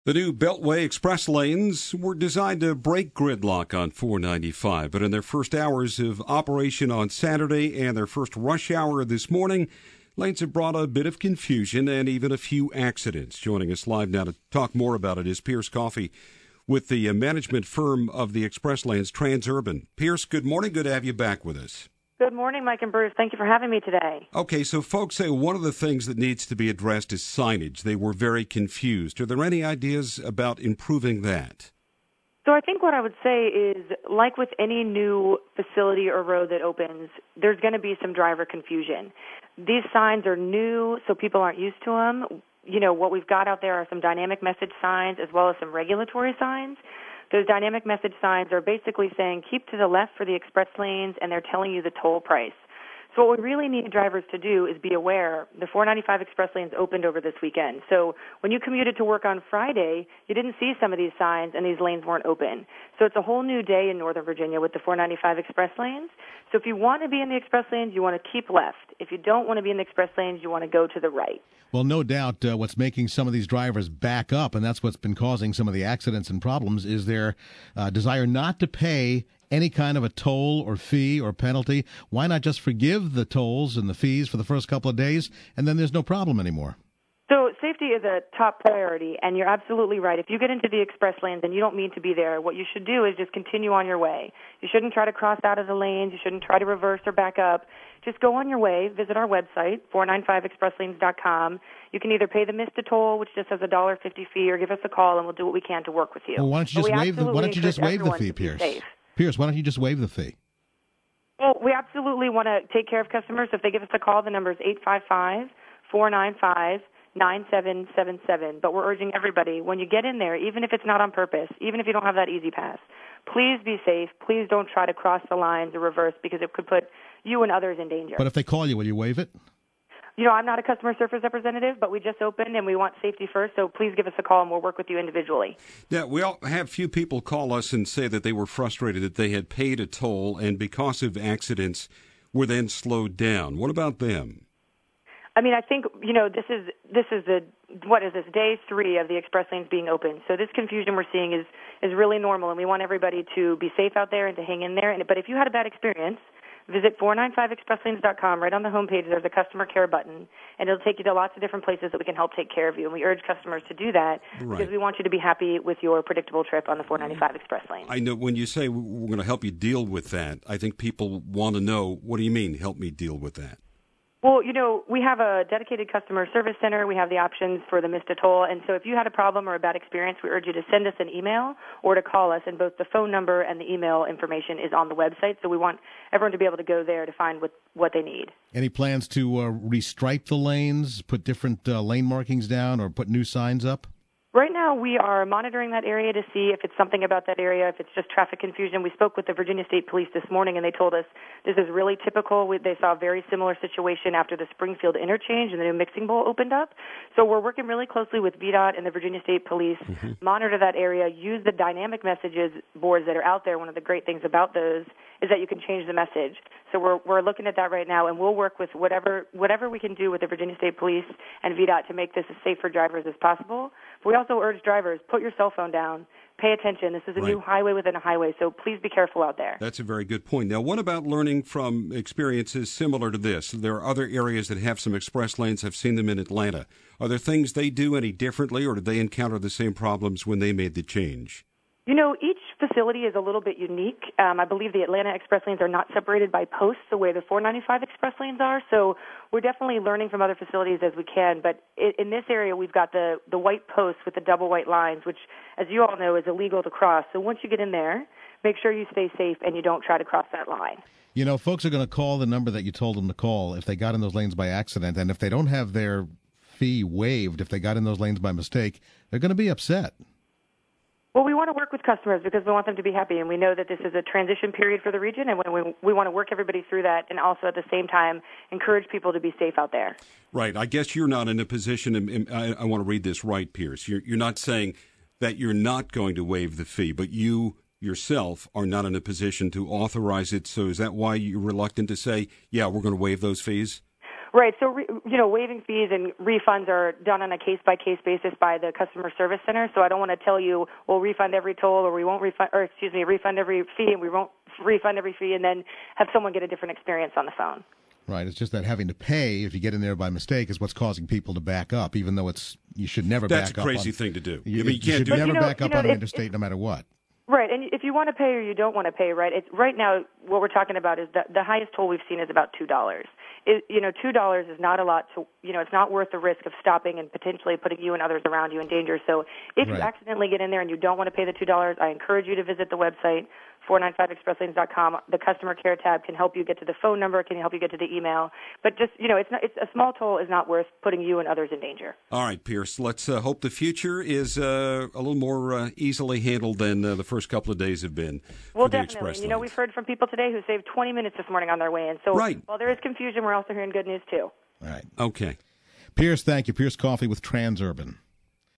The new Beltway express lanes were designed to break gridlock on 495, but in their first hours of operation on Saturday and their first rush hour this morning, lanes have brought a bit of confusion and even a few accidents. Joining us live now to talk more about it is Pierce Coffey with the management firm of the express lanes, Transurban. Pierce, good morning. Good to have you back with us. Good morning, Mike and Bruce. Thank you for having me today. Okay, so folks say one of the things that needs to be addressed is signage. They were very confused. Are there any ideas about improving that? So I think what I would say is, like with any new facility or road that opens, there's going to be some driver confusion. These signs are new, so people aren't used to them. You know, what we've got out there are some dynamic message signs as well as some regulatory signs. Those dynamic message signs are basically saying keep to the left for the express lanes, and they're telling you the toll price. So what we really need drivers to do is be aware the 495 express lanes opened over this weekend. So when you commuted to work on Friday, you didn't see some of these signs and these lanes weren't open. So it's a whole new day in Northern Virginia with the 495 express lanes. So if you want to be in the express lanes, you want to keep left. If you don't want to be in the express lanes, you want to go to the right. Well, no doubt what's making some of these drivers back up, and that's what's been causing some of the accidents and problems, is their desire not to pay any kind of a toll or fee or penalty. Why not just forgive the tolls and the fees for the first couple of days, and then there's no problem anymore? So safety is a top priority, and you're absolutely right. If you get into the express lanes and you don't mean to be there, what you should do is just continue on your way. You shouldn't try to cross out of the lanes. You shouldn't try to reverse or back up. Just go on your way. Visit our website, 495expresslanes.com. You can either pay the MISTA toll, which just has a $1.50 fee, or give us a call, and we'll do what we can to work with you. Well, why don't you just waive the fee, Pierce? Pierce, why don't you just waive the fee? Well, we absolutely want to take care of customers. If they give us a call, the number is 855-495-9777. But we're urging everybody, when you get in there, even if it's not on purpose, even if you don't have that easy pass, please be safe. Please don't try to cross the lines or reverse, because it could put you and others in danger. But if they call you, will you waive it? You know, I'm not a customer service representative, but we just opened and we want safety first, so please give us a call and we'll work with you individually. Yeah, we all have few people call us and say that they were frustrated that they had paid a toll and because of accidents were then slowed down. What about them? I mean, I think, you know, this is day 3 of the express lanes being open. So this confusion we're seeing is really normal, and we want everybody to be safe out there and to hang in there. But if you had a bad experience, visit 495expresslanes.com. Right on the homepage, there's a customer care button, and it'll take you to lots of different places that we can help take care of you. And we urge customers to do that because we want you to be happy with your predictable trip on the 495 express lane. I know when you say we're going to help you deal with that, I think people want to know, what do you mean, help me deal with that? Well, you know, we have a dedicated customer service center. We have the options for the MISTA toll. And so if you had a problem or a bad experience, we urge you to send us an email or to call us. And both the phone number and the email information is on the website. So we want everyone to be able to go there to find what they need. Any plans to restripe the lanes, put different lane markings down, or put new signs up? Right now, we are monitoring that area to see if it's something about that area, if it's just traffic confusion. We spoke with the Virginia State Police this morning, and they told us this is really typical. They saw a very similar situation after the Springfield interchange and the new mixing bowl opened up. So we're working really closely with VDOT and the Virginia State Police, monitor that area, use the dynamic messages boards that are out there. One of the great things about those is that you can change the message. So we're looking at that right now, and we'll work with whatever we can do with the Virginia State Police and VDOT to make this as safe for drivers as possible. But we also urge drivers, put your cell phone down, pay attention. This is a new highway within a highway, so please be careful out there. That's a very good point. Now, what about learning from experiences similar to this? There are other areas that have some express lanes. I've seen them in Atlanta. Are there things they do any differently, or did they encounter the same problems when they made the change? You know, each facility is a little bit unique. I believe the Atlanta express lanes are not separated by posts the way the 495 express lanes are, so we're definitely learning from other facilities as we can. But in this area, we've got the white posts with the double white lines, which, as you all know, is illegal to cross. So once you get in there, make sure you stay safe and you don't try to cross that line. You know, folks are going to call the number that you told them to call if they got in those lanes by accident, and if they don't have their fee waived, if they got in those lanes by mistake, they're going to be upset. Well, we want to work with customers because we want them to be happy, and we know that this is a transition period for the region, and we want to work everybody through that and also at the same time encourage people to be safe out there. Right. I guess you're not in a position, and I want to read this right, Pierce. You're not saying that you're not going to waive the fee, but you yourself are not in a position to authorize it. So is that why you're reluctant to say, yeah, we're going to waive those fees? Right. So, waiving fees and refunds are done on a case-by-case basis by the customer service center. So I don't want to tell you we'll refund every toll or we won't refund every fee and we won't refund every fee and then have someone get a different experience on the phone. Right. It's just that having to pay if you get in there by mistake is what's causing people to back up, even though you should never back up. That's a crazy thing to do. You can't should never back up on an interstate no matter what. Right, and if you want to pay or you don't want to pay, right? Right now, what we're talking about is the highest toll we've seen is about $2. $2 is not a lot to, it's not worth the risk of stopping and potentially putting you and others around you in danger. So if you accidentally get in there and you don't want to pay the $2, I encourage you to visit the website, 495expresslanes.com. The customer care tab can help you get to the phone number, can help you get to the email. But just, it's a small toll is not worth putting you and others in danger. All right, Pierce, let's hope the future is a little more easily handled than the first couple of days have been. Well, for the definitely. Express Lanes. We've heard from people today who saved 20 minutes this morning on their way in. So while there is confusion, we're also hearing good news, too. All right. Okay. Pierce, thank you. Pierce Coffey with Transurban.